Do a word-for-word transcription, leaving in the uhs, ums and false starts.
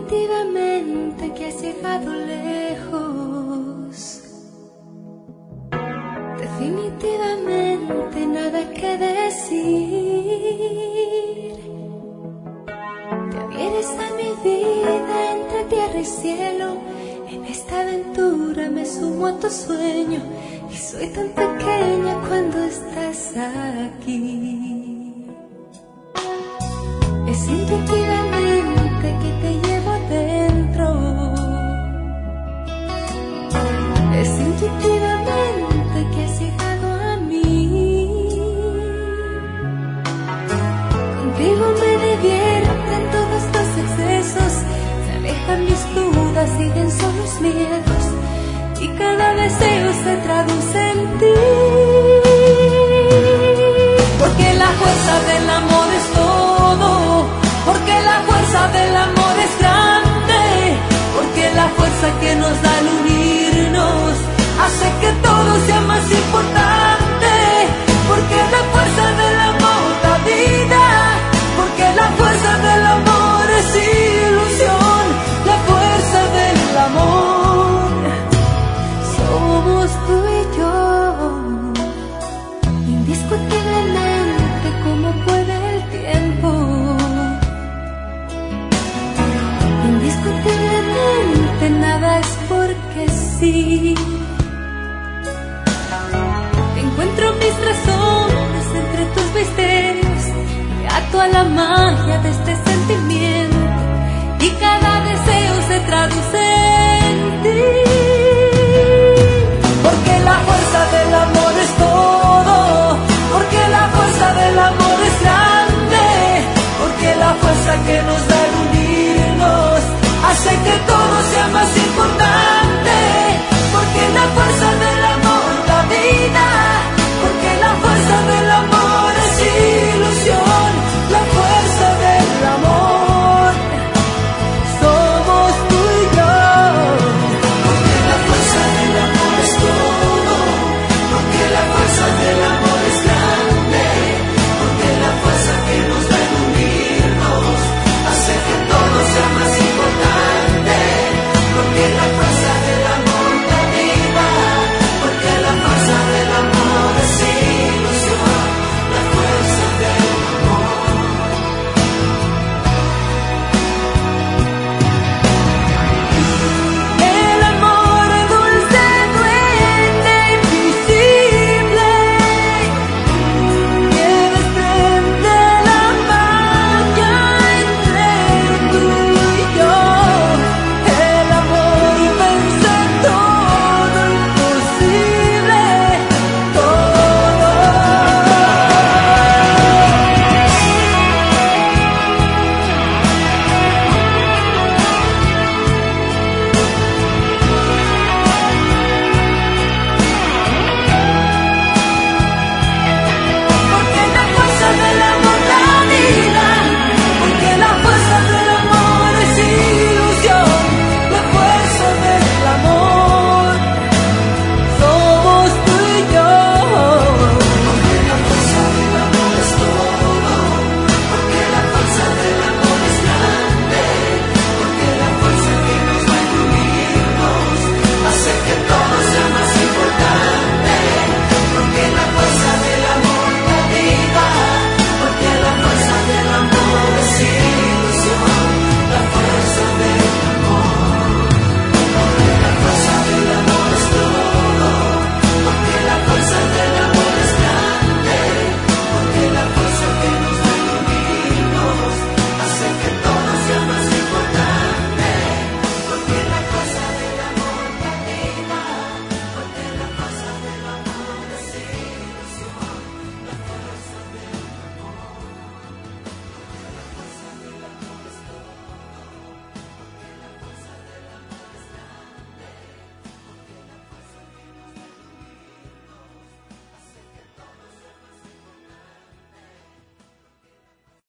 Definitivamente que has llegado lejos. Definitivamente nada que decir. Te adhieres a mi vida entre tierra y cielo. En esta aventura me sumo a tu sueño y soy tan pequeña cuando estás aquí. Es intuitivamente que te llevo dentro. Es intuitivamente que has llegado a mí. Contigo me divierten todos los excesos. Se alejan mis dudas, siguen solo los miedos. Y cada deseo se traduce en ti. Porque la fuerza del amor es todo. Porque la fuerza del amor es grande. Porque la fuerza que nos da el unirnos hace que todo sea más importante. Porque la fuerza del amor da vida. Porque la fuerza del amor es ilusión. La fuerza del amor somos tú y yo. Indiscutiblemente como puede el tiempo. Indiscutiblemente nada es porque sí. Encuentro mis razones entre tus misterios y ato a la magia de este sentimiento. Y cada